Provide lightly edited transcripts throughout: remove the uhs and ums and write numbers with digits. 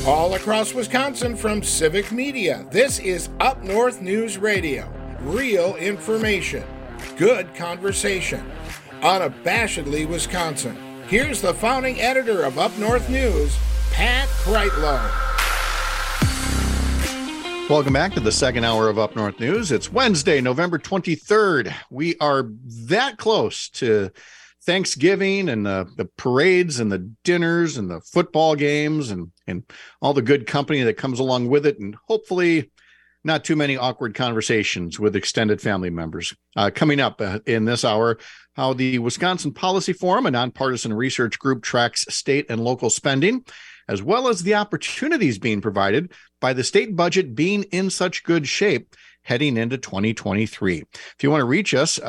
All across Wisconsin from Civic Media, this is Up North News Radio. Real information, good conversation, unabashedly Wisconsin. Here's the founding editor of Up North News, Pat Kreitlow. Welcome back to the second hour of Up North News. It's Wednesday, November 23rd. We are that close to Thanksgiving and the parades and the dinners and the football games and all the good company that comes along with it, and hopefully not too many awkward conversations with extended family members. Coming up in this hour, how the Wisconsin Policy Forum, a nonpartisan research group, tracks state and local spending, as well as the opportunities being provided by the state budget being in such good shape heading into 2023. If you want to reach us,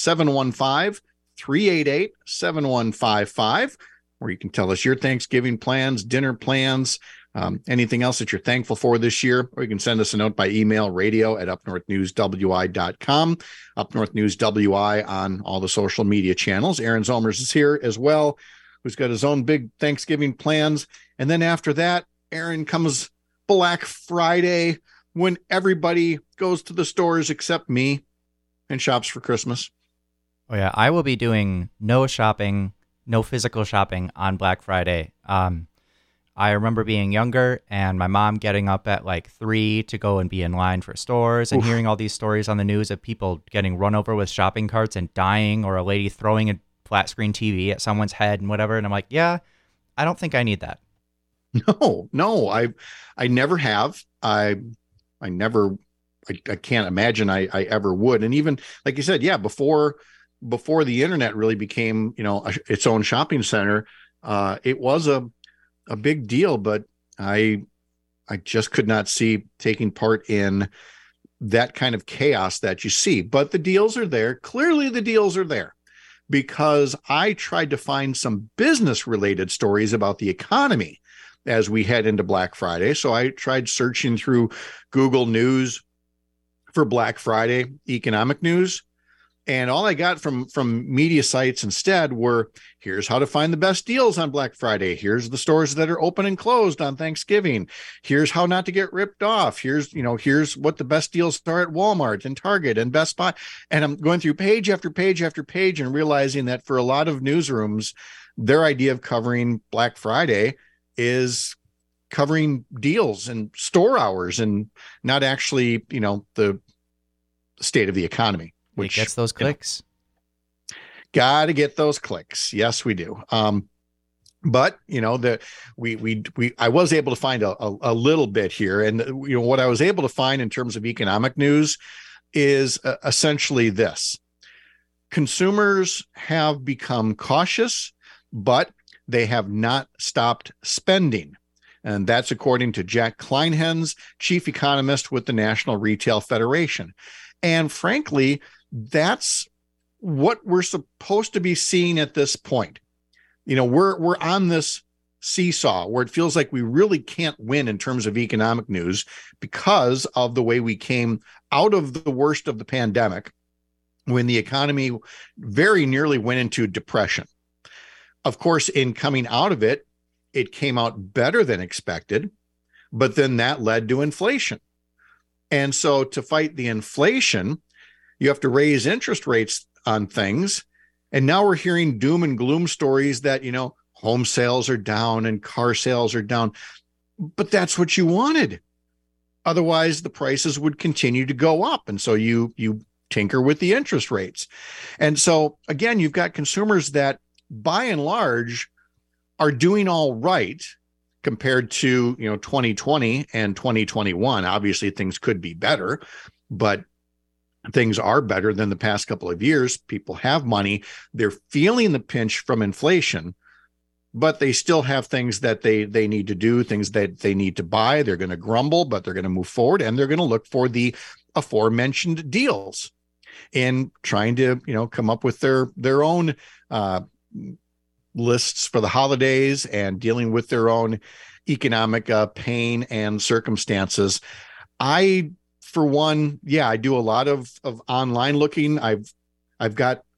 715-388-7155, where you can tell us your Thanksgiving plans, dinner plans, anything else that you're thankful for this year, or you can send us a note by email, radio@upnorthnewswi.com, Up North News WI on all the social media channels. Aaron Zomers is here as well, who's got his own big Thanksgiving plans. And then after that, Aaron, comes Black Friday, when everybody goes to the stores except me and shops for Christmas. Oh yeah, I will be doing no shopping, no physical shopping on Black Friday. I remember being younger and my mom getting up at like 3 to go and be in line for stores and hearing all these stories on the news of people getting run over with shopping carts and dying, or a lady throwing a flat screen TV at someone's head and whatever. And I'm like, yeah, I don't think I need that. No, I never have. I can't imagine I ever would. And even like you said, yeah, before the internet really became, its own shopping center, it was a big deal, but I just could not see taking part in that kind of chaos that you see. But the deals are there. Clearly the deals are there, because I tried to find some business related stories about the economy as we head into Black Friday. So I tried searching through Google News for Black Friday economic news, and all I got from media sites instead were, here's how to find the best deals on Black Friday. Here's the stores that are open and closed on Thanksgiving. Here's how not to get ripped off. Here's what the best deals are at Walmart and Target and Best Buy. And I'm going through page after page after page and realizing that for a lot of newsrooms, their idea of covering Black Friday is covering deals and store hours and not actually, the state of the economy. Which gets those clicks. Got to get those clicks. Yes, we do. But I was able to find a little bit here, and what I was able to find in terms of economic news is essentially this: consumers have become cautious, but they have not stopped spending. And that's according to Jack Kleinhens, chief economist with the National Retail Federation. And frankly, that's what we're supposed to be seeing at this point. We're on this seesaw where it feels like we really can't win in terms of economic news because of the way we came out of the worst of the pandemic, when the economy very nearly went into depression. Of course, in coming out of it, it came out better than expected, but then that led to inflation. And so to fight the inflation, you have to raise interest rates on things. And now we're hearing doom and gloom stories that, home sales are down and car sales are down. But that's what you wanted. Otherwise, the prices would continue to go up. And so you tinker with the interest rates. And so, again, you've got consumers that, by and large, are doing all right compared to 2020 and 2021. Obviously, things could be better, but things are better than the past couple of years. People have money. They're feeling the pinch from inflation, but they still have things that they need to do, things that they need to buy. They're going to grumble, but they're going to move forward, and they're going to look for the aforementioned deals in trying to, come up with their own lists for the holidays and dealing with their own economic pain and circumstances. For one, I do a lot of online looking. I've got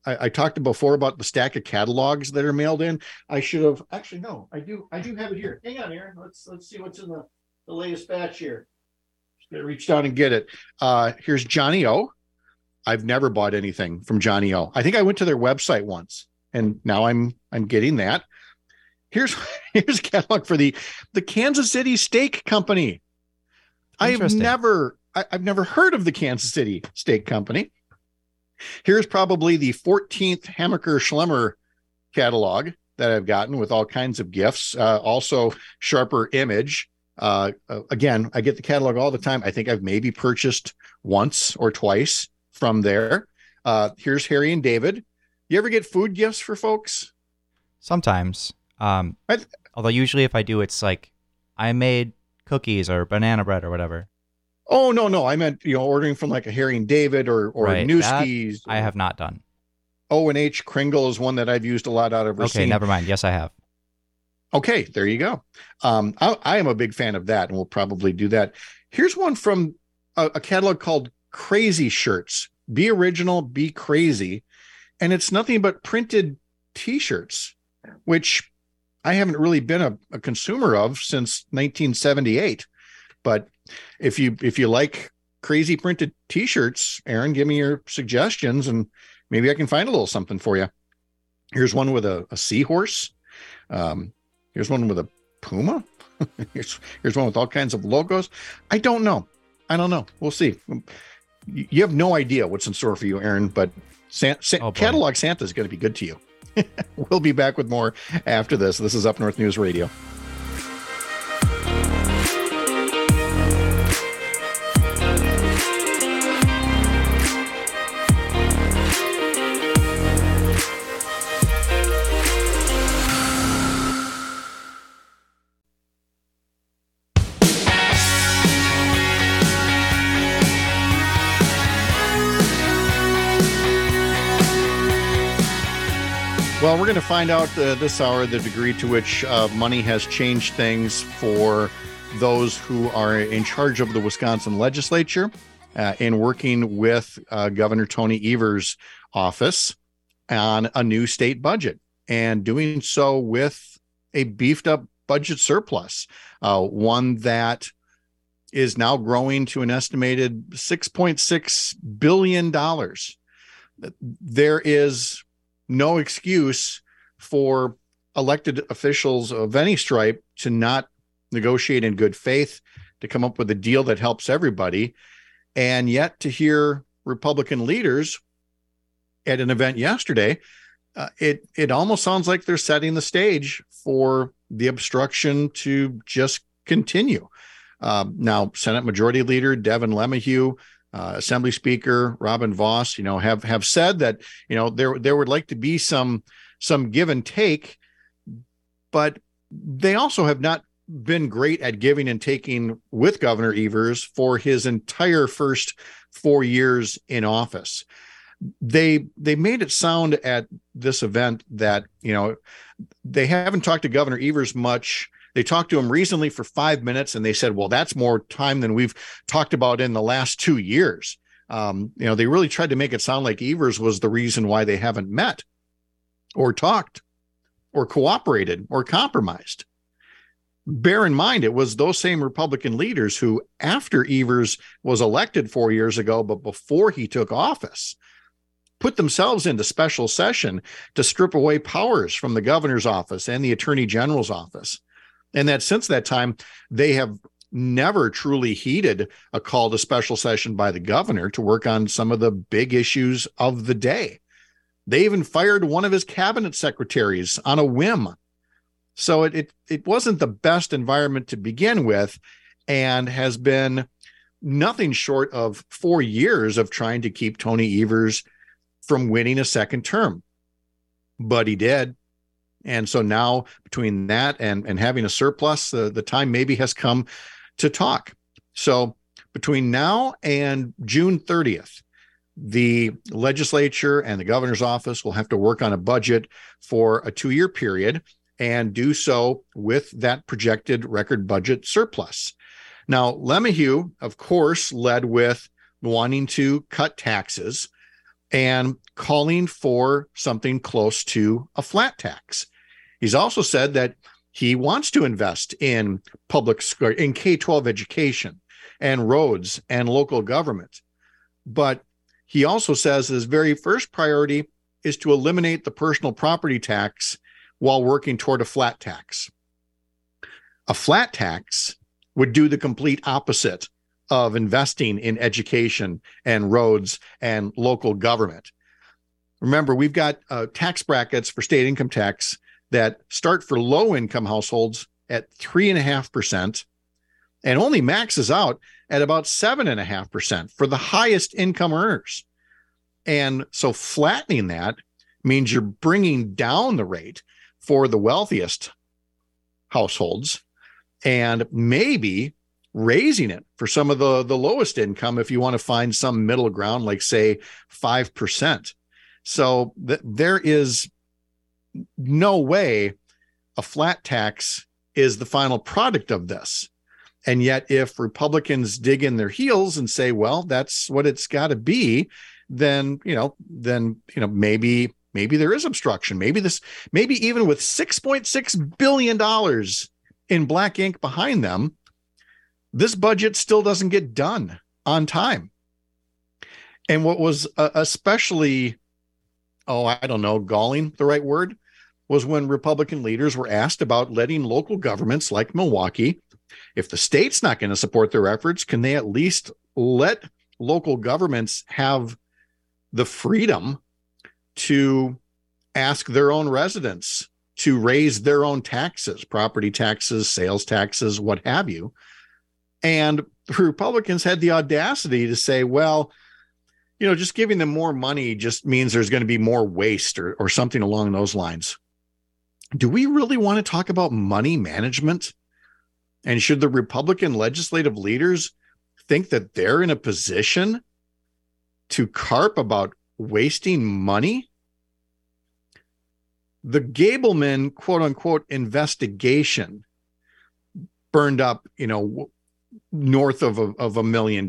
I talked before about the stack of catalogs that are mailed in. I should have actually, no, I do have it here. Hang on, Aaron. Let's see what's in the latest batch here. Just gotta reach down and get it. Here's Johnny O. I've never bought anything from Johnny O. I think I went to their website once, and now I'm getting that. Here's a catalog for the Kansas City Steak Company. I've never heard of the Kansas City Steak Company. Here's probably the 14th Hammaker Schlemmer catalog that I've gotten with all kinds of gifts. Also Sharper Image. Again, I get the catalog all the time. I think I've maybe purchased once or twice from there. Here's Harry and David. You ever get food gifts for folks? Sometimes. Although usually if I do, it's like I made cookies or banana bread or whatever. Oh, no. I meant, ordering from like a Harry and David or right. Newski's. I have not done. O&H Kringle is one that I've used a lot out of Racine. Okay, never mind. Yes, I have. Okay, there you go. I am a big fan of that, and we'll probably do that. Here's one from a catalog called Crazy Shirts. Be original, be crazy. And it's nothing but printed T-shirts, which I haven't really been a consumer of since 1978. But if you like crazy printed T-shirts, Aaron, give me your suggestions, and maybe I can find a little something for you. Here's one with a seahorse. Here's one with a puma. here's one with all kinds of logos. I don't know. We'll see. You have no idea what's in store for you, Aaron, but Catalog Santa is going to be good to you. We'll be back with more after this. This is Up North News Radio. Well, we're going to find out this hour the degree to which money has changed things for those who are in charge of the Wisconsin legislature in working with Governor Tony Evers' office on a new state budget, and doing so with a beefed up budget surplus, one that is now growing to an estimated $6.6 billion. There is no excuse for elected officials of any stripe to not negotiate in good faith, to come up with a deal that helps everybody. And yet to hear Republican leaders at an event yesterday, it almost sounds like they're setting the stage for the obstruction to just continue. Now, Senate Majority Leader Devin LeMahieu, Assembly Speaker Robin Vos, have said that, there would like to be some give and take, but they also have not been great at giving and taking with Governor Evers for his entire first 4 years in office. They made it sound at this event that, they haven't talked to Governor Evers much. They talked to him recently for 5 minutes, and they said, well, that's more time than we've talked about in the last 2 years. They really tried to make it sound like Evers was the reason why they haven't met or talked or cooperated or compromised. Bear in mind, it was those same Republican leaders who, after Evers was elected 4 years ago, but before he took office, put themselves into special session to strip away powers from the governor's office and the attorney general's office. And that since that time, they have never truly heeded a call to special session by the governor to work on some of the big issues of the day. They even fired one of his cabinet secretaries on a whim. So it wasn't the best environment to begin with, and has been nothing short of 4 years of trying to keep Tony Evers from winning a second term. But he did. And so now, between that and having a surplus, the time maybe has come to talk. So between now and June 30th, the legislature and the governor's office will have to work on a budget for a 2-year period, and do so with that projected record budget surplus. Now, LeMahieu, of course, led with wanting to cut taxes. and calling for something close to a flat tax. He's also said that he wants to invest in in K-12 education and roads and local government. But he also says his very first priority is to eliminate the personal property tax while working toward a flat tax. A flat tax would do the complete opposite of investing in education and roads and local government. Remember, we've got tax brackets for state income tax that start for low-income households at 3.5% and only maxes out at about 7.5% for the highest income earners. And so flattening that means you're bringing down the rate for the wealthiest households and maybe raising it for some of the lowest income if you want to find some middle ground, like, say, 5%. So there is no way a flat tax is the final product of this. And yet, if Republicans dig in their heels and say, well, that's what it's got to be, then maybe there is obstruction. Maybe even with $6.6 billion in black ink behind them, this budget still doesn't get done on time. And what was especially, galling, the right word, was when Republican leaders were asked about letting local governments like Milwaukee, if the state's not going to support their efforts, can they at least let local governments have the freedom to ask their own residents to raise their own taxes, property taxes, sales taxes, what have you. And the Republicans had the audacity to say, well, just giving them more money just means there's going to be more waste or something along those lines. Do we really want to talk about money management? And should the Republican legislative leaders think that they're in a position to carp about wasting money? The Gableman, quote unquote, investigation burned up, north of $1 million.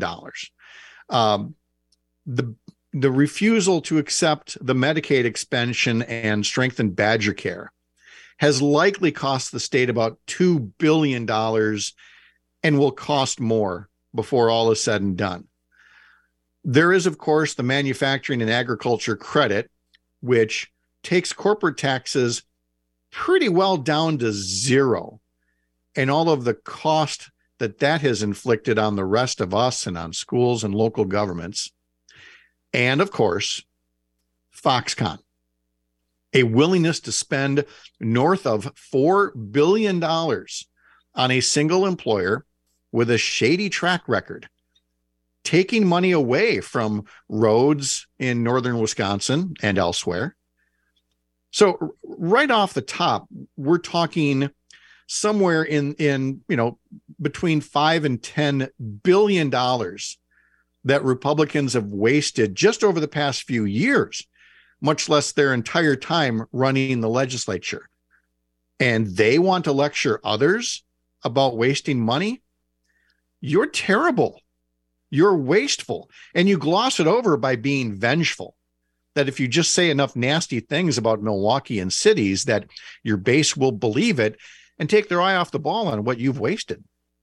The refusal to accept the Medicaid expansion and strengthen Badger Care has likely cost the state about $2 billion and will cost more before all is said and done. There is, of course, the manufacturing and agriculture credit, which takes corporate taxes pretty well down to zero, and all of the cost that has inflicted on the rest of us and on schools and local governments. And, of course, Foxconn, a willingness to spend north of $4 billion on a single employer with a shady track record, taking money away from roads in northern Wisconsin and elsewhere. So right off the top, we're talking somewhere in between $5 and $10 billion that Republicans have wasted just over the past few years, much less their entire time running the legislature. And they want to lecture others about wasting money? You're terrible. You're wasteful. And you gloss it over by being vengeful. That if you just say enough nasty things about Milwaukee and cities, that your base will believe it and take their eye off the ball on what you've wasted.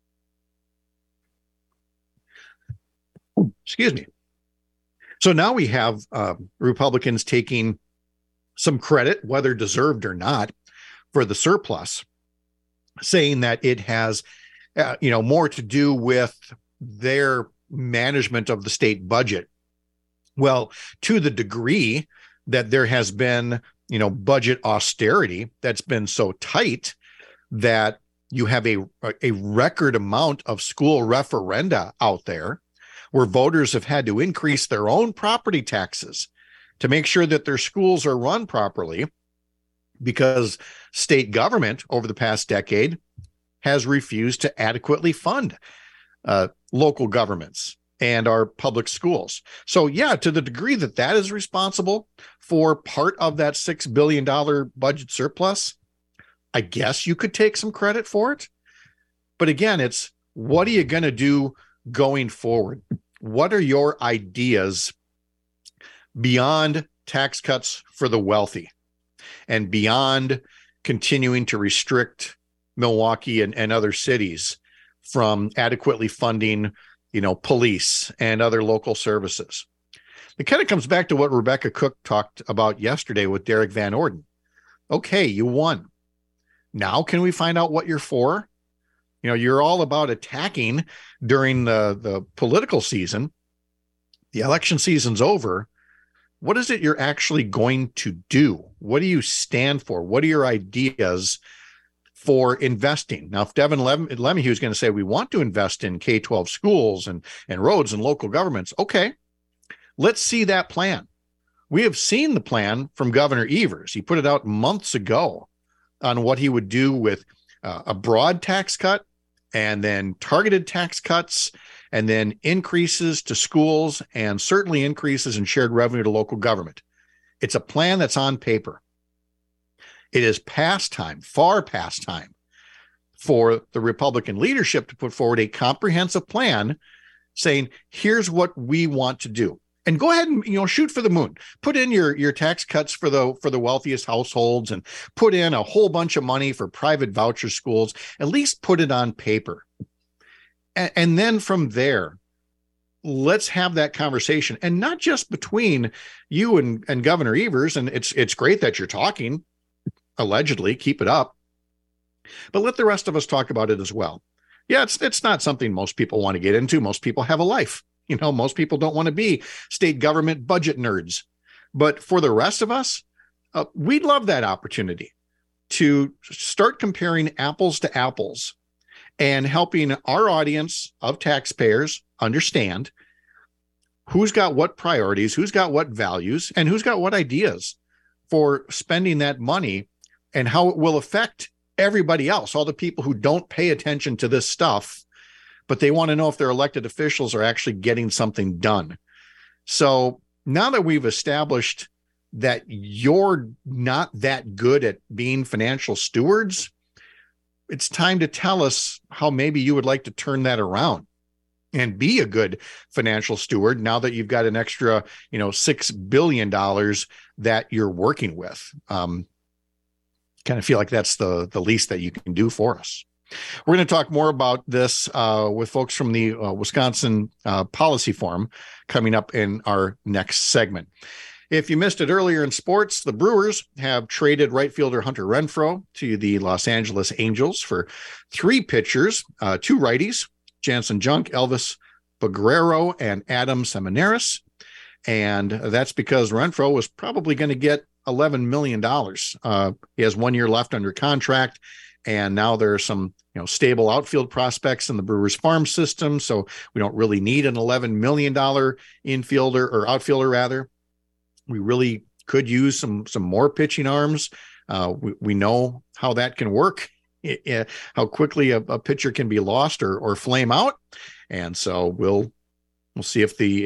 Excuse me. So now we have Republicans taking some credit, whether deserved or not, for the surplus, saying that it has, more to do with their management of the state budget. Well, to the degree that there has been, budget austerity that's been so tight that you have a record amount of school referenda out there where voters have had to increase their own property taxes to make sure that their schools are run properly, because state government over the past decade has refused to adequately fund local governments and our public schools. So yeah, to the degree that is responsible for part of that $6 billion budget surplus, I guess you could take some credit for it. But again, it's what are you going to do going forward? What are your ideas beyond tax cuts for the wealthy and beyond continuing to restrict Milwaukee and other cities from adequately funding, police and other local services. It kind of comes back to what Rebecca Cook talked about yesterday with Derek Van Orden. Okay, you won. Now can we find out what you're for? You're all about attacking during the political season. The election season's over. What is it you're actually going to do? What do you stand for? What are your ideas for investing? Now, if Devin Lemahue is going to say we want to invest in K-12 schools and roads and local governments, okay, let's see that plan. We have seen the plan from Governor Evers. He put it out months ago on what he would do with a broad tax cut and then targeted tax cuts and then increases to schools and certainly increases in shared revenue to local government. It's a plan that's on paper. It is past time, far past time, for the Republican leadership to put forward a comprehensive plan saying, here's what we want to do. And go ahead and shoot for the moon. Put in your tax cuts for the wealthiest households and put in a whole bunch of money for private voucher schools. At least put it on paper. And then from there, let's have that conversation, and not just between you and Governor Evers. And it's great that you're talking, allegedly, keep it up, but let the rest of us talk about it as well. Yeah, it's not something most people want to get into. Most people have a life. Most people don't want to be state government budget nerds. But for the rest of us, we'd love that opportunity to start comparing apples to apples and helping our audience of taxpayers understand who's got what priorities, who's got what values, and who's got what ideas for spending that money and how it will affect everybody else, all the people who don't pay attention to this stuff, but they want to know if their elected officials are actually getting something done. So now that we've established that you're not that good at being financial stewards, it's time to tell us how maybe you would like to turn that around and be a good financial steward now that you've got an extra, $6 billion that you're working with. Kind of feel like that's the least that you can do for us. We're going to talk more about this with folks from the Wisconsin Policy Forum coming up in our next segment. If you missed it earlier in sports, the Brewers have traded right fielder Hunter Renfroe to the Los Angeles Angels for 3 pitchers, 2 righties, Jansen Junk, Elvis Baguero, and Adam Seminaris. And that's because Renfroe was probably going to get $11 million. He has 1 year left under contract. And now there are some, stable outfield prospects in the Brewers farm system. So we don't really need an $11 million infielder or outfielder rather. We really could use some more pitching arms. We know how that can work, how quickly a pitcher can be lost or flame out. And so we'll see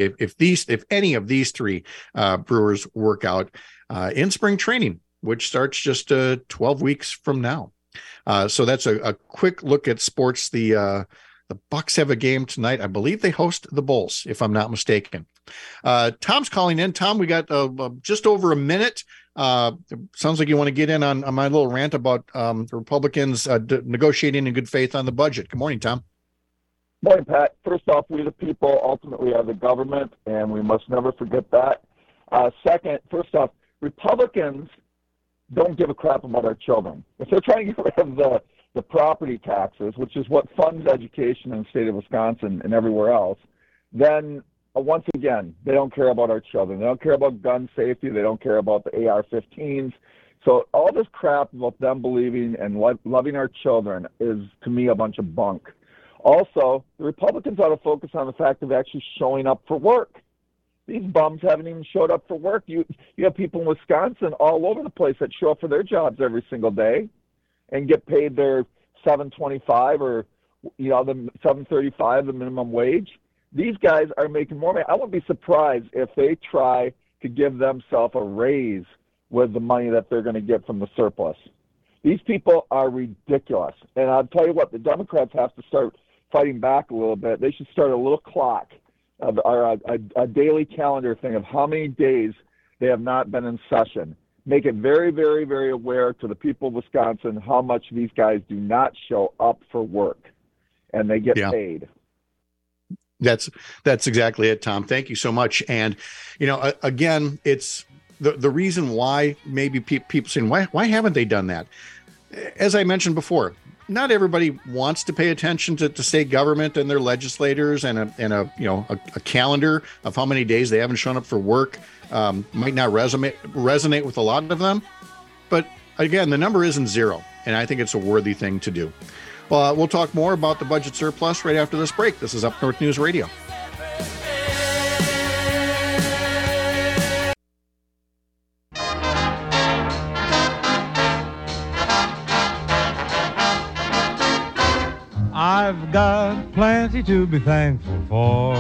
if any of these 3 Brewers work out in spring training, which starts just 12 weeks from now. So that's a quick look at sports. The Bucks have a game tonight. I believe they host the Bulls, if I'm not mistaken. Tom's calling in. Tom, we got just over a minute. Sounds like you want to get in on my little rant about the Republicans negotiating in good faith on the budget. Good morning, Tom. Morning, Pat. First off, we the people ultimately are the government, and we must never forget that. Second, first off, Republicans don't give a crap about our children. If they're trying to get rid of the property taxes, which is what funds education in the state of Wisconsin and everywhere else, then once again, they don't care about our children. They don't care about gun safety. They don't care about the AR-15s. So all this crap about them believing and loving our children is, to me, a bunch of bunk. Also, the Republicans ought to focus on the fact of actually showing up for work. These bums haven't even showed up for work. You have people in Wisconsin all over the place that show up for their jobs every single day and get paid their $7.25 or the $7.35, the minimum wage. These guys are making more money. I wouldn't be surprised if they try to give themselves a raise with the money that they're going to get from the surplus. These people are ridiculous. And I'll tell you what, the Democrats have to start fighting back a little bit. They should start a little clock a daily calendar thing of how many days they have not been in session. Make it very, very, very aware to the people of Wisconsin how much these guys do not show up for work, and they get paid. That's exactly it, Tom. Thank you so much. And, again, it's the reason why maybe people saying, why haven't they done that? As I mentioned before, not everybody wants to pay attention to state government and their legislators, and a calendar of how many days they haven't shown up for work might not resonate with a lot of them. But again, the number isn't zero, and I think it's a worthy thing to do. Well, we'll talk more about the budget surplus right after this break. This is Up North News Radio. I've got plenty to be thankful for.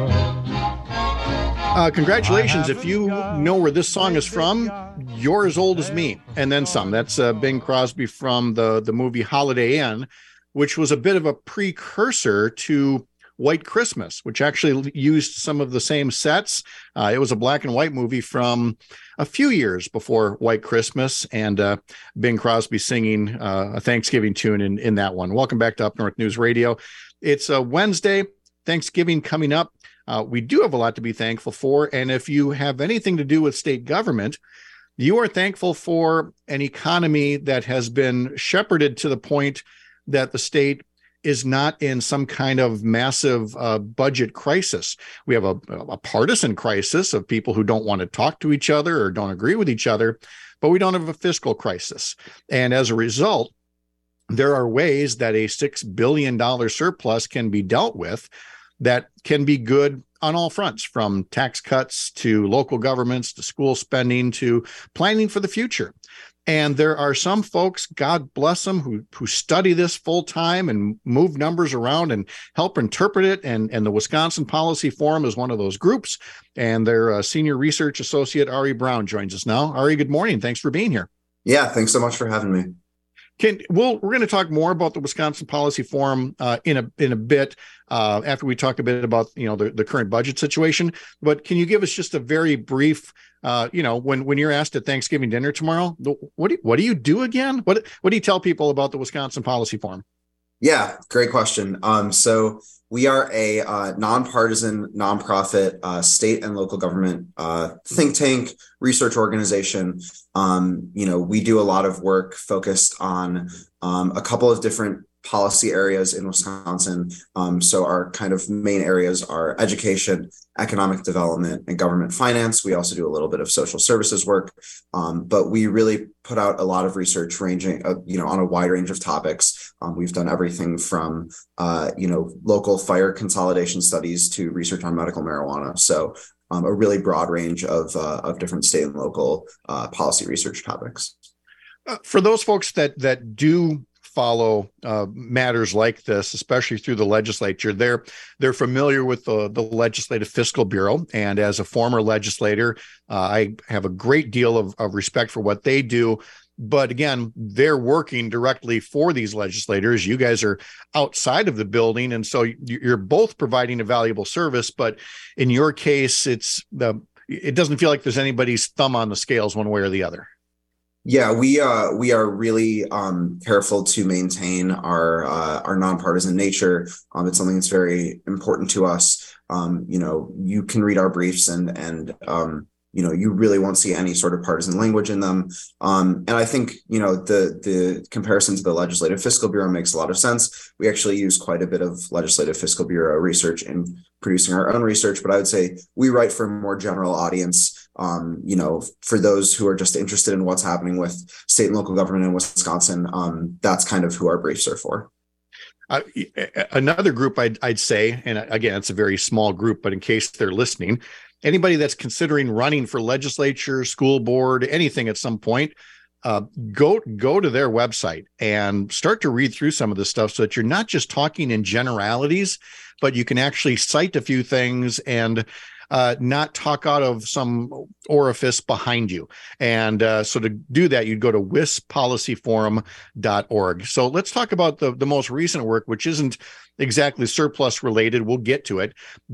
Congratulations. If you know where this song is from, you're as old as me, and then some. That's Bing Crosby from the movie Holiday Inn, which was a bit of a precursor to White Christmas, which actually used some of the same sets. It was a black and white movie from a few years before White Christmas, and Bing Crosby singing a Thanksgiving tune in that one. Welcome back to Up North News Radio. It's a Wednesday, Thanksgiving coming up. We do have a lot to be thankful for, and if you have anything to do with state government, you are thankful for an economy that has been shepherded to the point that the state is not in some kind of massive budget crisis. We have a partisan crisis of people who don't want to talk to each other or don't agree with each other, but we don't have a fiscal crisis. And as a result, there are ways that a $6 billion surplus can be dealt with that can be good on all fronts, from tax cuts to local governments to school spending to planning for the future. And there are some folks, God bless them, who study this full time and move numbers around and help interpret it. And the Wisconsin Policy Forum is one of those groups. And their senior research associate, Ari Brown, joins us now. Ari, good morning. Thanks for being here. Yeah, thanks so much for having me. We're going to talk more about the Wisconsin Policy Forum in a bit after we talk a bit about the current budget situation. But can you give us just a very brief, when you're asked at Thanksgiving dinner tomorrow, what do you do again? What do you tell people about the Wisconsin Policy Forum? Yeah, great question. So we are a nonpartisan, nonprofit, state and local government think tank, research organization. We do a lot of work focused on a couple of different policy areas in Wisconsin. So our kind of main areas are education, economic development, and government finance. We also do a little bit of social services work, but we really put out a lot of research ranging, on a wide range of topics. We've done everything from, local fire consolidation studies to research on medical marijuana. So a really broad range of different state and local policy research topics. For those folks that do follow matters like this, especially through the legislature, they're familiar with the Legislative Fiscal Bureau. And as a former legislator, I have a great deal of respect for what they do. But again, they're working directly for these legislators. You guys are outside of the building, and so you're both providing a valuable service. But in your case, it doesn't feel like there's anybody's thumb on the scales one way or the other. Yeah, we are really careful to maintain our nonpartisan nature. It's something that's very important to us. You can read our briefs and you really won't see any sort of partisan language in them. And I think, the comparison to the Legislative Fiscal Bureau makes a lot of sense. We actually use quite a bit of Legislative Fiscal Bureau research in producing our own research, but I would say we write for a more general audience. For those who are just interested in what's happening with state and local government in Wisconsin, that's kind of who our briefs are for. Another group I'd say, and again, it's a very small group, but in case they're listening, anybody that's considering running for legislature, school board, anything at some point, go to their website and start to read through some of this stuff so that you're not just talking in generalities, but you can actually cite a few things and not talk out of some orifice behind you. And so to do that, you'd go to wispolicyforum.org. So let's talk about the most recent work, which isn't exactly surplus related. We'll get to it. But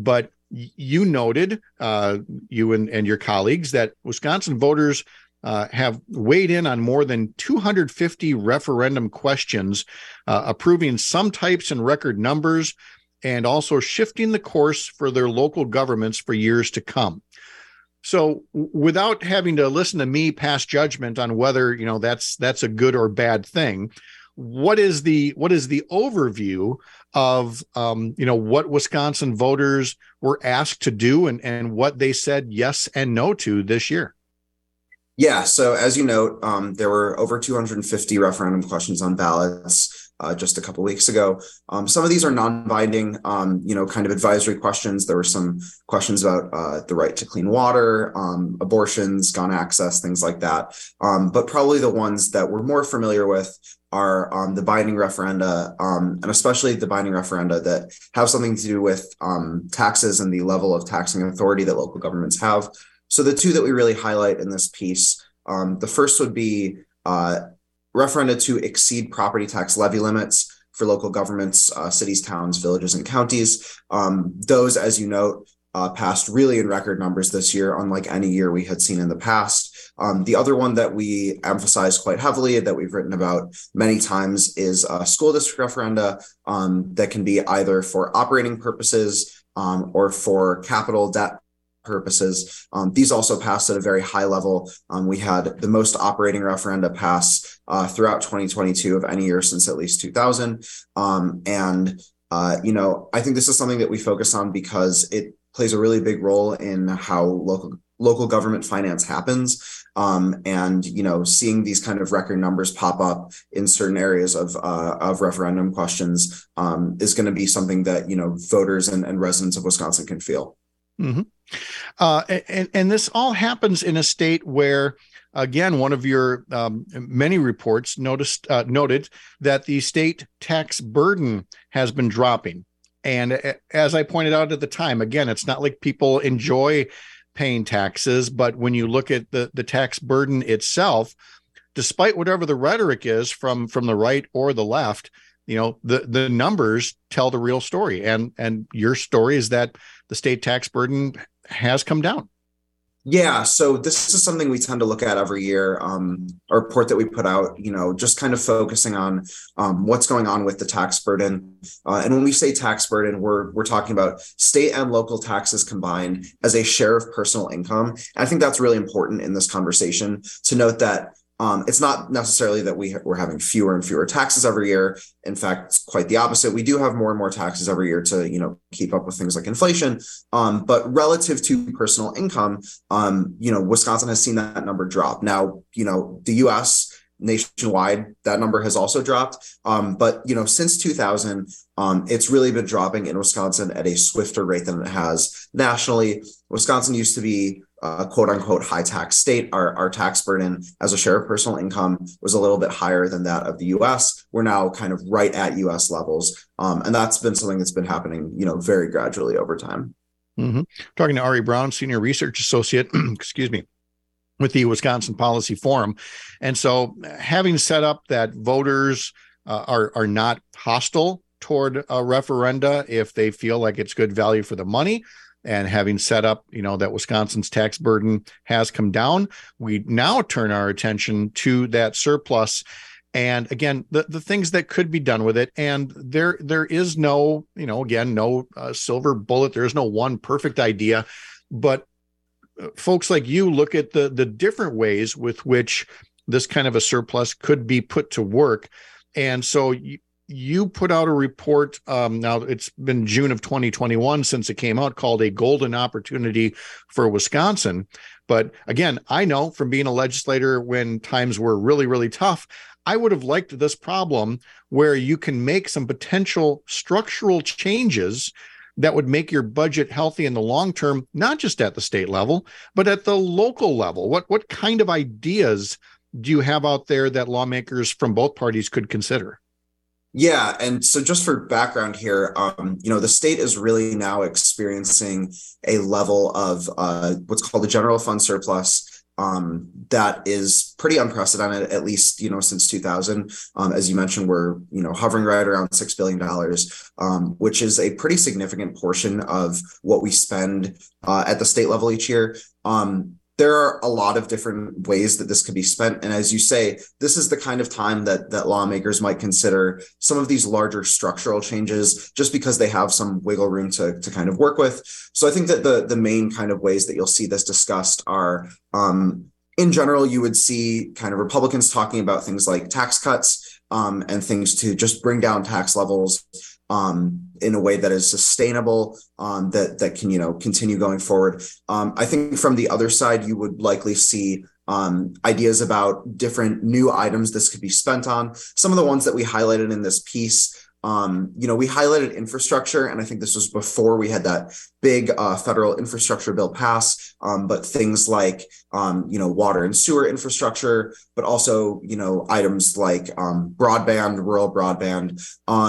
you noted, you and your colleagues, that Wisconsin voters have weighed in on more than 250 referendum questions, approving some types in record numbers, and also shifting the course for their local governments for years to come. So without having to listen to me pass judgment on whether, that's a good or bad thing, what is the overview of, what Wisconsin voters were asked to do and what they said yes and no to this year? Yeah. So as you note, there were over 250 referendum questions on ballots just a couple weeks ago. Some of these are non-binding, kind of advisory questions. There were some questions about the right to clean water, abortions, gun access, things like that. But probably the ones that we're more familiar with are the binding referenda, and especially the binding referenda that have something to do with taxes and the level of taxing authority that local governments have. So the two that we really highlight in this piece, the first would be referenda to exceed property tax levy limits for local governments, cities, towns, villages, and counties. Those, as you note, passed really in record numbers this year, unlike any year we had seen in the past. The other one that we emphasize quite heavily, that we've written about many times, is school district referenda that can be either for operating purposes or for capital debt purposes. These also passed at a very high level. We had the most operating referenda pass throughout 2022 of any year since at least 2000. I think this is something that we focus on because it plays a really big role in how local government finance happens. Seeing these kind of record numbers pop up in certain areas of referendum questions is going to be something that, voters and residents of Wisconsin can feel. Mm-hmm. And this all happens in a state where, again, one of your many reports noted that the state tax burden has been dropping. And as I pointed out at the time, again, it's not like people enjoy paying taxes, but when you look at the tax burden itself, despite whatever the rhetoric is from the right or the left, the numbers tell the real story. And your story is that the state tax burden has come down. Yeah, so this is something we tend to look at every year. A report that we put out, just kind of focusing on what's going on with the tax burden. And when we say tax burden, we're talking about state and local taxes combined as a share of personal income. And I think that's really important in this conversation to note that it's not necessarily that we're having fewer and fewer taxes every year. In fact, it's quite the opposite. We do have more and more taxes every year to, keep up with things like inflation. But relative to personal income, Wisconsin has seen that number drop. Now, the U.S. nationwide, that number has also dropped. But since 2000, it's really been dropping in Wisconsin at a swifter rate than it has nationally. Wisconsin used to be quote unquote high tax state. Our tax burden as a share of personal income was a little bit higher than that of the US. We're now kind of right at US levels. And that's been something that's been happening, very gradually over time. Mm-hmm. Talking to Ari Brown, Senior Research Associate, excuse me, with the Wisconsin Policy Forum. And so having set up that voters are not hostile toward a referenda if they feel like it's good value for the money, and having set up, that Wisconsin's tax burden has come down, we now turn our attention to that surplus. And again, the things that could be done with it. And there is no, no silver bullet. There is no one perfect idea. But folks like you look at the different ways with which this kind of a surplus could be put to work. And so you put out a report, now it's been June of 2021 since it came out, called A Golden Opportunity for Wisconsin. But again, I know from being a legislator when times were really, really tough, I would have liked this problem where you can make some potential structural changes that would make your budget healthy in the long term, not just at the state level, but at the local level. What kind of ideas do you have out there that lawmakers from both parties could consider? Yeah. And so just for background here, the state is really now experiencing a level of what's called the general fund surplus. that is pretty unprecedented, at least, since 2000. As you mentioned, we're, hovering right around $6 billion, which is a pretty significant portion of what we spend at the state level each year. There are a lot of different ways that this could be spent. And as you say, this is the kind of time that lawmakers might consider some of these larger structural changes, just because they have some wiggle room to kind of work with. So I think that the main kind of ways that you'll see this discussed are, in general, you would see kind of Republicans talking about things like tax cuts, and things to just bring down tax levels in a way that is sustainable, that can, continue going forward. I think from the other side, you would likely see ideas about different new items this could be spent on. Some of the ones that we highlighted in this piece, we highlighted infrastructure, and I think this was before we had that big federal infrastructure bill pass, but things like, water and sewer infrastructure, but also, items like broadband, rural broadband.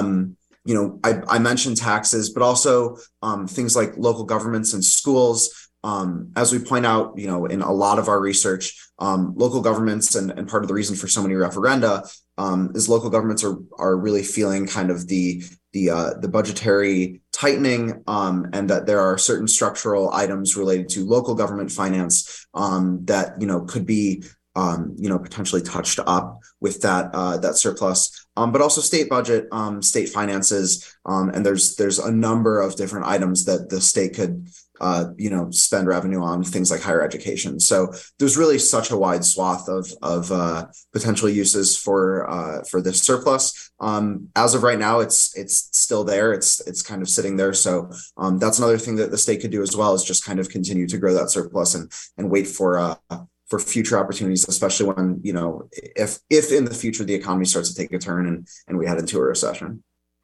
I mentioned taxes, but also things like local governments and schools. As we point out, in a lot of our research, local governments, and part of the reason for so many referenda is local governments are really feeling kind of the budgetary tightening, and that there are certain structural items related to local government finance that could be potentially touched up with that surplus, but also state budget, state finances, and there's a number of different items that the state could spend revenue on, things like higher education. So there's really such a wide swath of potential uses for this surplus. As of right now, it's still there. It's kind of sitting there. So that's another thing that the state could do as well, is just kind of continue to grow that surplus and wait for future opportunities, especially when, if in the future the economy starts to take a turn and we head into a recession.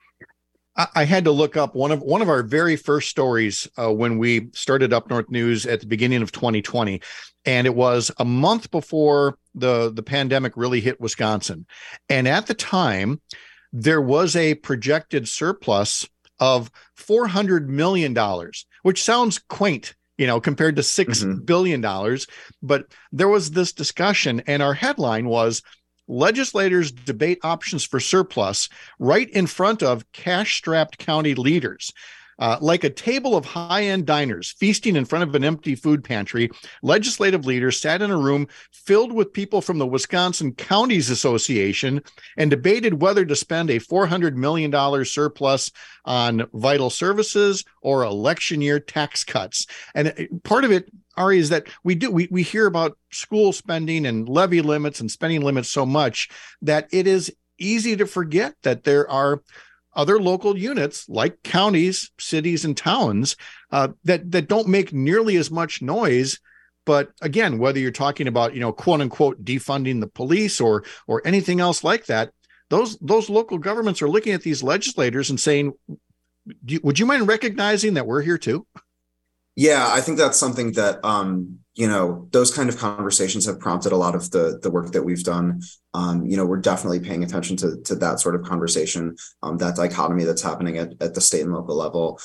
I had to look up one of our very first stories when we started Up North News at the beginning of 2020, and it was a month before the pandemic really hit Wisconsin. And at the time, there was a projected surplus of $400 million, which sounds quaint, compared to $6 billion. But there was this discussion, and our headline was, legislators debate options for surplus right in front of cash-strapped county leaders. Like a table of high-end diners feasting in front of an empty food pantry, legislative leaders sat in a room filled with people from the Wisconsin Counties Association and debated whether to spend a $400 million surplus on vital services or election year tax cuts. And part of it, Ari, is that we hear about school spending and levy limits and spending limits so much that it is easy to forget that there are other local units like counties, cities, and towns that don't make nearly as much noise. But again, whether you're talking about, quote unquote, defunding the police or anything else like that, those local governments are looking at these legislators and saying, would you mind recognizing that we're here too? Yeah, I think that's something that, those kind of conversations have prompted a lot of the work that we've done. We're definitely paying attention to that sort of conversation, that dichotomy that's happening at the state and local level.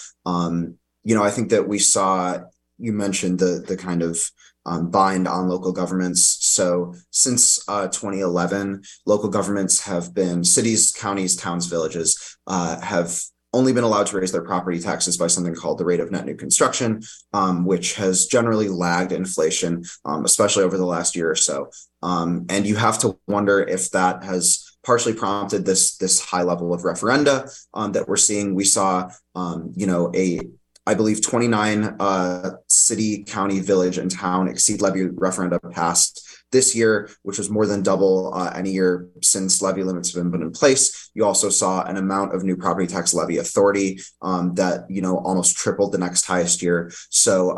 I think that we saw, you mentioned the kind of bind on local governments. So since 2011, local governments have been, cities, counties, towns, villages, have only been allowed to raise their property taxes by something called the rate of net new construction, which has generally lagged inflation, especially over the last year or so. And you have to wonder if that has partially prompted this high level of referenda that we're seeing. We saw, I believe 29 city, county, village, and town exceed levy referenda passed this year, which was more than double any year since levy limits have been put in place. You also saw an amount of new property tax levy authority that, almost tripled the next highest year. So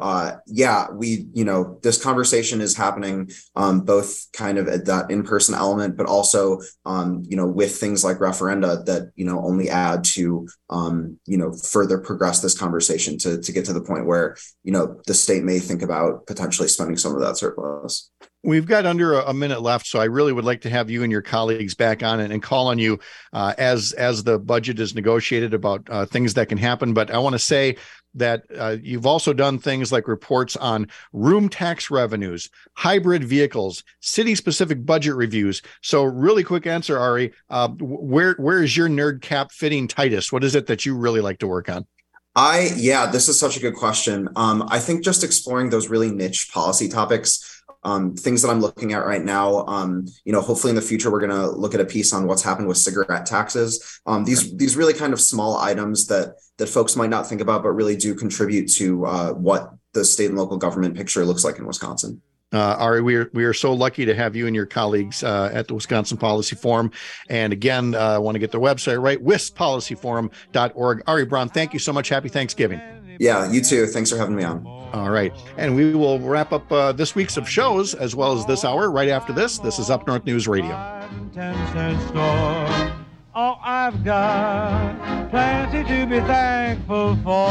this conversation is happening both kind of at that in-person element, but also, with things like referenda that, only add to, further progress this conversation to get to the point where, the state may think about potentially spending some of that surplus. We've got under a minute left, so I really would like to have you and your colleagues back on and call on you as the budget is negotiated about things that can happen. But I want to say that you've also done things like reports on room tax revenues, hybrid vehicles, city-specific budget reviews. So really quick answer, Ari, where is your nerd cap fitting tightest? What is it that you really like to work on? This is such a good question. I think just exploring those really niche policy topics, things that I'm looking at right now. Hopefully in the future, we're going to look at a piece on what's happened with cigarette taxes. These really kind of small items that folks might not think about, but really do contribute to what the state and local government picture looks like in Wisconsin. Ari, we are so lucky to have you and your colleagues at the Wisconsin Policy Forum. And again, I want to get the website right, wispolicyforum.org. Ari Braun, thank you so much. Happy Thanksgiving. Yeah, you too. Thanks for having me on. All right. And we will wrap up this week's of shows as well as this hour right after this. This is Up North News Radio. 10-cent store. Oh, I've got plenty to be thankful for.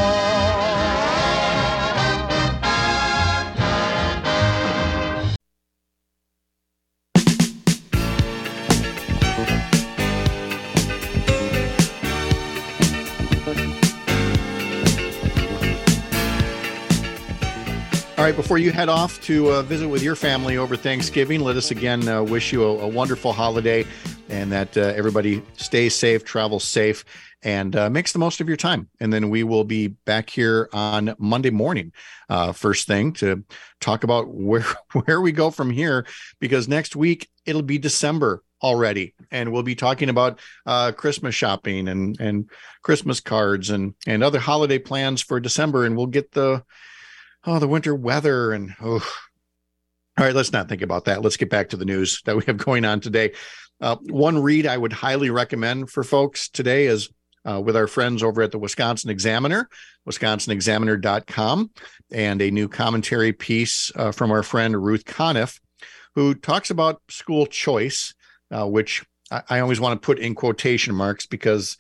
All right, before you head off to visit with your family over Thanksgiving, let us again wish you a wonderful holiday and that everybody stays safe, travels safe, and makes the most of your time. And then we will be back here on Monday morning, first thing, to talk about where we go from here, because next week it'll be December already, and we'll be talking about Christmas shopping and Christmas cards and other holiday plans for December, and we'll get the winter weather all right, let's not think about that. Let's get back to the news that we have going on today. One read I would highly recommend for folks today is with our friends over at the Wisconsin Examiner, wisconsinexaminer.com, and a new commentary piece from our friend Ruth Conniff, who talks about school choice, which I always want to put in quotation marks because,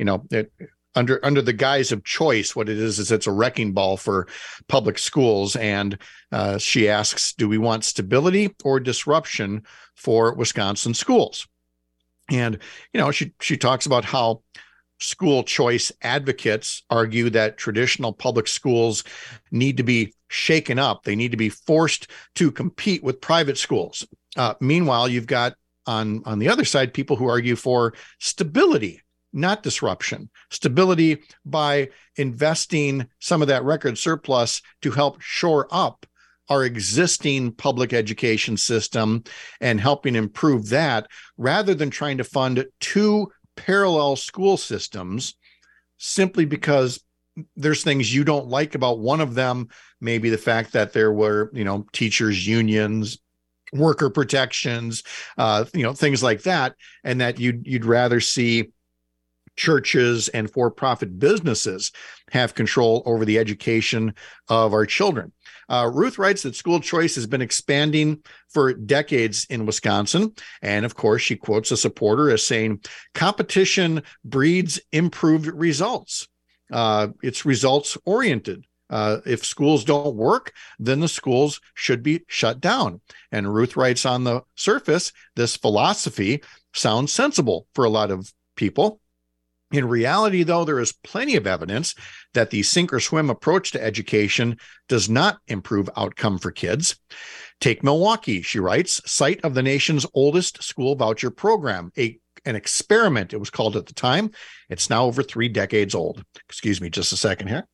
under the guise of choice, what it is it's a wrecking ball for public schools. And she asks, do we want stability or disruption for Wisconsin schools? And, she talks about how school choice advocates argue that traditional public schools need to be shaken up. They need to be forced to compete with private schools. Meanwhile, you've got on the other side, people who argue for stability, not disruption. Stability by investing some of that record surplus to help shore up our existing public education system and helping improve that, rather than trying to fund two parallel school systems simply because there's things you don't like about one of them. Maybe the fact that there were, teachers' unions, worker protections, things like that, and that you'd rather see churches and for-profit businesses have control over the education of our children. Ruth writes that school choice has been expanding for decades in Wisconsin. And of course, she quotes a supporter as saying, competition breeds improved results. It's results oriented. If schools don't work, then the schools should be shut down. And Ruth writes, on the surface, this philosophy sounds sensible for a lot of people. In reality, though, there is plenty of evidence that the sink or swim approach to education does not improve outcome for kids. Take Milwaukee, she writes, site of the nation's oldest school voucher program, an experiment, it was called at the time. It's now over 3 decades old. Excuse me just a second here.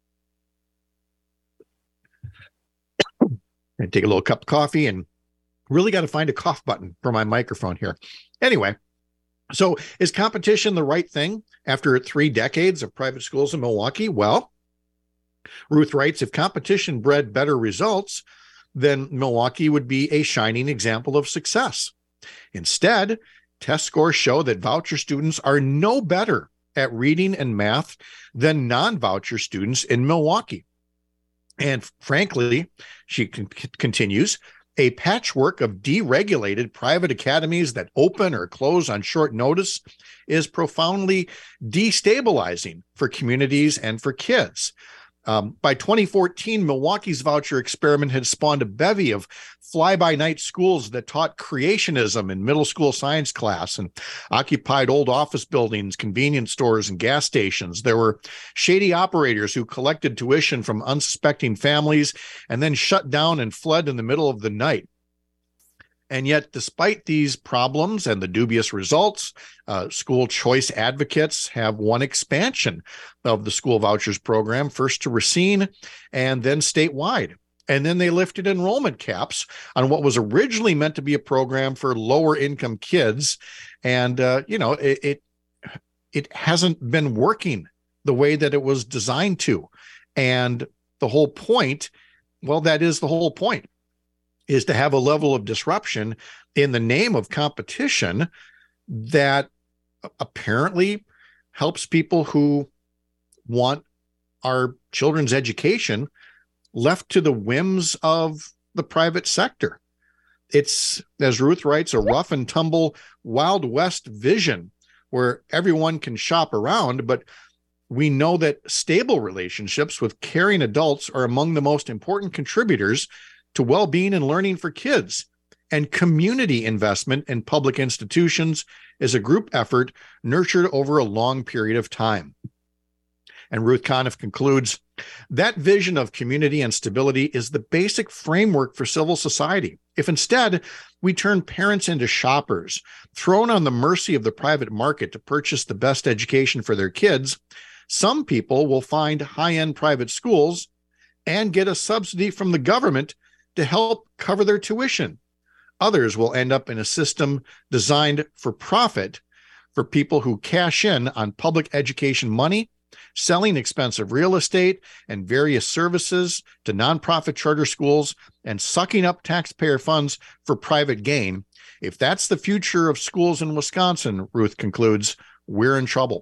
I take a little cup of coffee and really got to find a cough button for my microphone here. Anyway. So is competition the right thing after 3 decades of private schools in Milwaukee? Well, Ruth writes, if competition bred better results, then Milwaukee would be a shining example of success. Instead, test scores show that voucher students are no better at reading and math than non-voucher students in Milwaukee. And frankly, she continues, a patchwork of deregulated private academies that open or close on short notice is profoundly destabilizing for communities and for kids. By 2014, Milwaukee's voucher experiment had spawned a bevy of fly-by-night schools that taught creationism in middle school science class and occupied old office buildings, convenience stores, and gas stations. There were shady operators who collected tuition from unsuspecting families and then shut down and fled in the middle of the night. And yet, despite these problems and the dubious results, school choice advocates have won expansion of the school vouchers program, first to Racine and then statewide. And then they lifted enrollment caps on what was originally meant to be a program for lower income kids. And, it hasn't been working the way that it was designed to. And the whole point, well, that is the whole point, is to have a level of disruption in the name of competition that apparently helps people who want our children's education left to the whims of the private sector. It's, as Ruth writes, a rough and tumble Wild West vision where everyone can shop around, but we know that stable relationships with caring adults are among the most important contributors to well-being and learning for kids. And community investment in public institutions is a group effort nurtured over a long period of time. And Ruth Conniff concludes, that vision of community and stability is the basic framework for civil society. If instead we turn parents into shoppers, thrown on the mercy of the private market to purchase the best education for their kids, some people will find high-end private schools and get a subsidy from the government to help cover their tuition. Others will end up in a system designed for profit for people who cash in on public education money, selling expensive real estate and various services to nonprofit charter schools, and sucking up taxpayer funds for private gain. If that's the future of schools in Wisconsin, Ruth concludes, we're in trouble.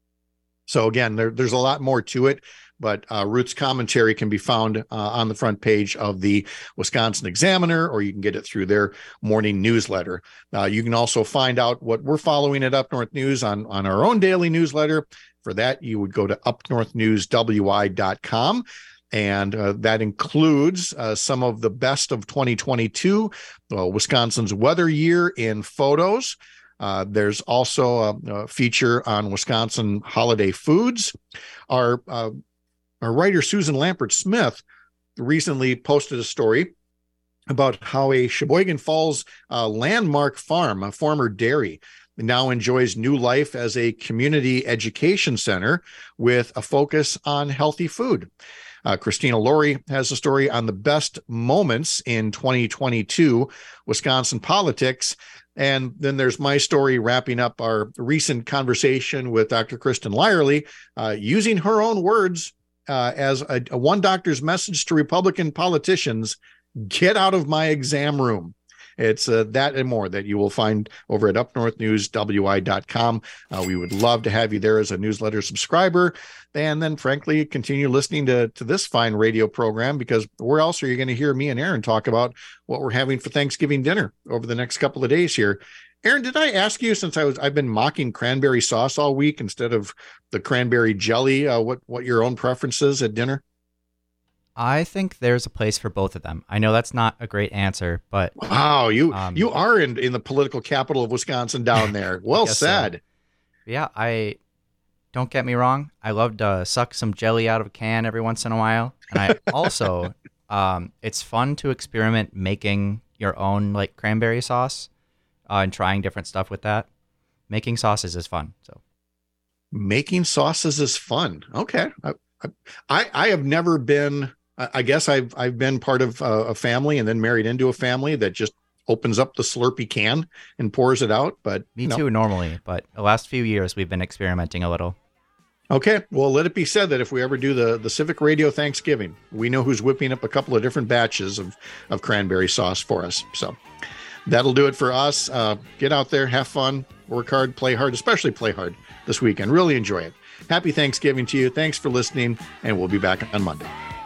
So again, there's a lot more to it, but Ruth's commentary can be found on the front page of the Wisconsin Examiner, or you can get it through their morning newsletter. You can also find out what we're following at Up North News on our own daily newsletter. For that, you would go to upnorthnewswi.com. And that includes some of the best of 2022, Wisconsin's weather year in photos. There's also a feature on Wisconsin holiday foods. Our writer, Susan Lampert Smith, recently posted a story about how a Sheboygan Falls landmark farm, a former dairy, now enjoys new life as a community education center with a focus on healthy food. Christina Laurie has a story on the best moments in 2022 Wisconsin politics. And then there's my story wrapping up our recent conversation with Dr. Kristen Lyerly, using her own words as a one doctor's message to Republican politicians: get out of my exam room. It's that and more that you will find over at upnorthnewswi.com. We would love to have you there as a newsletter subscriber. And then, frankly, continue listening to this fine radio program, because where else are you going to hear me and Aaron talk about what we're having for Thanksgiving dinner over the next couple of days here? Aaron, did I ask you, since I've been mocking cranberry sauce all week instead of the cranberry jelly, what your own preference is at dinner? I think there's a place for both of them. I know that's not a great answer, but wow, you are in the political capital of Wisconsin down there. Well said. So. Yeah, don't get me wrong. I love to suck some jelly out of a can every once in a while, and I also it's fun to experiment making your own like cranberry sauce and trying different stuff with that. Making sauces is fun. So making sauces is fun. Okay, I have never been. I guess I've been part of a family and then married into a family that just opens up the Slurpee can and pours it out. But me too, normally. But the last few years, we've been experimenting a little. Okay. Well, let it be said that if we ever do the Civic Radio Thanksgiving, we know who's whipping up a couple of different batches of cranberry sauce for us. So that'll do it for us. Get out there, have fun, work hard, play hard, especially play hard this weekend. Really enjoy it. Happy Thanksgiving to you. Thanks for listening, and we'll be back on Monday.